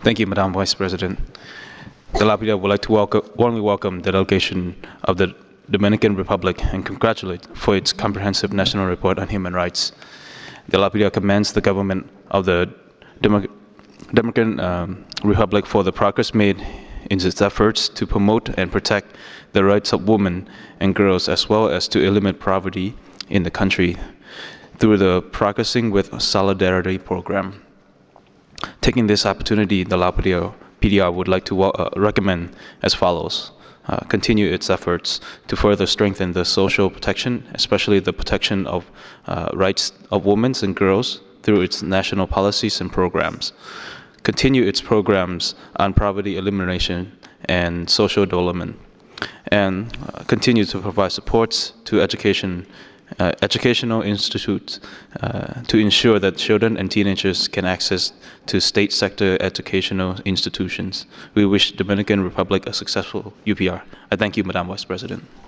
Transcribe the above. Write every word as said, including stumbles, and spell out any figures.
Thank you, Madam Vice President. The La Pida would like to welcome, warmly welcome the delegation of the Dominican Republic and congratulate for its comprehensive national report on human rights. The La Pida commends the government of the Demo Dominican um, Republic for the progress made in its efforts to promote and protect the rights of women and girls, as well as to eliminate poverty in the country through the Progressing with Solidarity program. Taking this opportunity, the La Pida P D R would like to uh, recommend as follows. Uh, continue its efforts to further strengthen the social protection, especially the protection of uh, rights of women and girls through its national policies and programs. Continue its programs on poverty elimination and social development. And uh, continue to provide supports to education Uh, educational institutes uh, to ensure that children and teenagers can access to state sector educational institutions. We wish Dominican Republic a successful U P R. I thank you, Madam Vice President.